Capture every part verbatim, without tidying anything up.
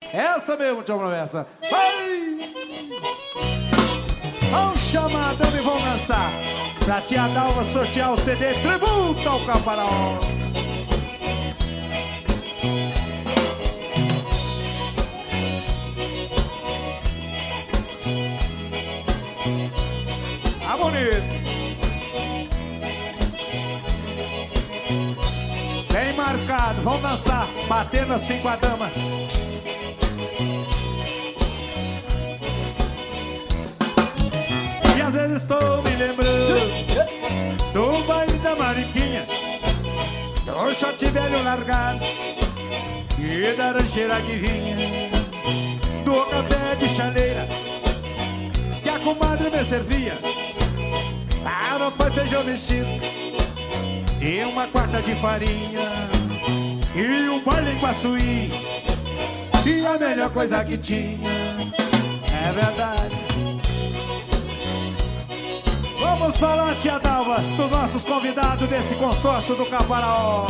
Essa mesmo, tia promessa. Vai! Vamos chamar a dama e vamos dançar. Pra tia Dalva sortear o C D Tributo ao Caparaó. Tá bonito. Bem marcado, vamos dançar, batendo assim com a dama. E às vezes estou me lembrando do baile da Mariquinha, do shot velho largado e da rancheira que vinha, do café de chaleira que a comadre me servia. Ah, não foi feijão mexido e uma quarta de farinha e um baile em Guaçuí e a melhor coisa que tinha. É verdade. Vamos falar, tia Dalva, dos nossos convidados desse consórcio do Caparaó.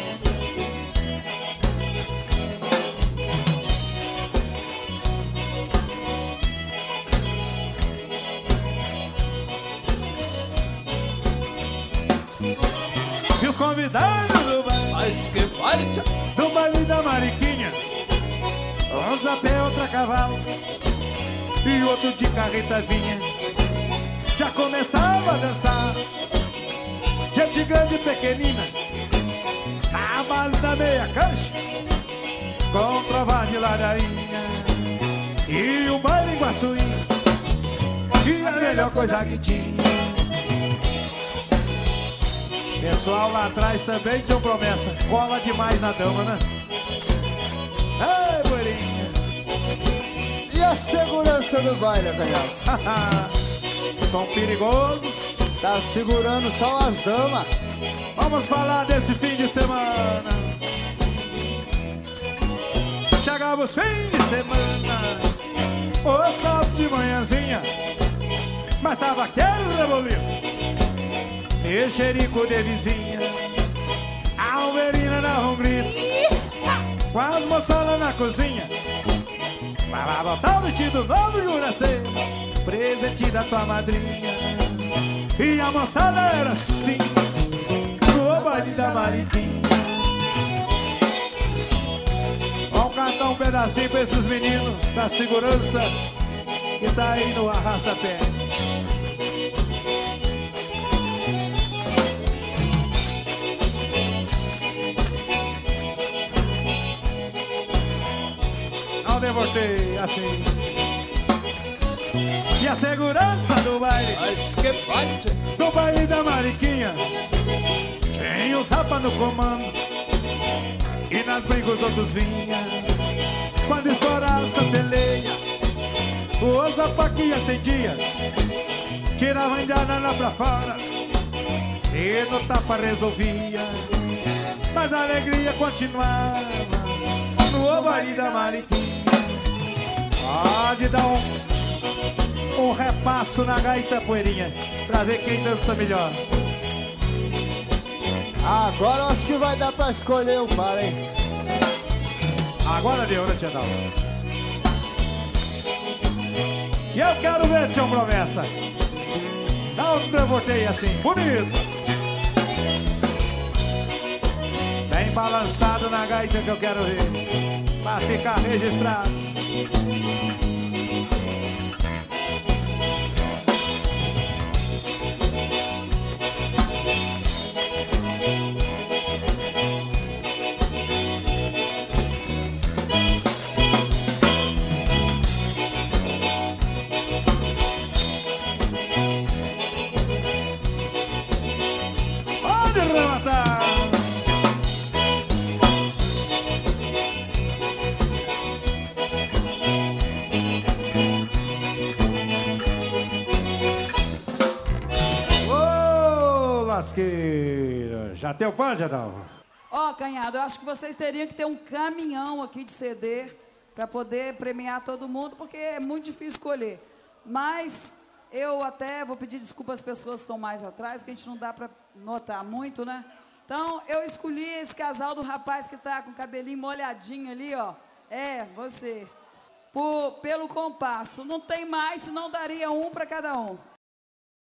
E os convidados do baile, Mas que baile, tia. do baile da Mariquinha, uns a pé, outro a cavalo e outro de carreta vinha. Já começava a dançar, gente grande e pequenina, na base da meia cancha, com trova de ladainha e um baile em Guaçuí e a melhor coisa que tinha. Pessoal lá atrás também tinha promessa, cola demais na dama, né? Ei, boirinha. E a segurança do baile, velho? São perigosos. Tá segurando só as damas. Vamos falar desse fim de semana. Chegava os fins de semana, o sol de manhãzinha, mas tava aquele reboliço e xerico de vizinha. A Alverina dava um grito com as moças lá na cozinha. Vai lá botar o vestido novo, Juracê, presente da tua madrinha. E a moçada era assim, no baile da Mariquinha. Vamos cantar um pedacinho pra esses meninos da segurança que tá aí no arrasta-pé. Não devoltei assim. E a segurança do baile, Mas que baile, tia. do baile da Mariquinha, tem o Zapa no comando e nas brigas os outros vinha. Quando estourava essa peleia, o Zapa que atendia tirava a indiana lá pra fora e no tapa resolvia. Mas a alegria continuava no baile da Mariquinha. Pode dar um Um repasso na gaita, poeirinha, pra ver quem dança melhor. Agora eu acho que vai dar pra escolher o par, hein? Agora deu, né, tia Dalva? E eu quero ver, tia Promessa, dá um trevoteio assim, bonito, bem balançado na gaita que eu quero ver, pra ficar registrado. Lasqueira. Já tem o pão, Geraldo? Ó, oh, Canhado, eu acho que vocês teriam que ter um caminhão aqui de C D para poder premiar todo mundo, porque é muito difícil escolher. Mas eu até vou pedir desculpa às pessoas que estão mais atrás, que a gente não dá para notar muito, né? Então, eu escolhi esse casal do rapaz que tá com o cabelinho molhadinho ali, ó. É, você. Por, pelo compasso. Não tem mais, senão daria um para cada um.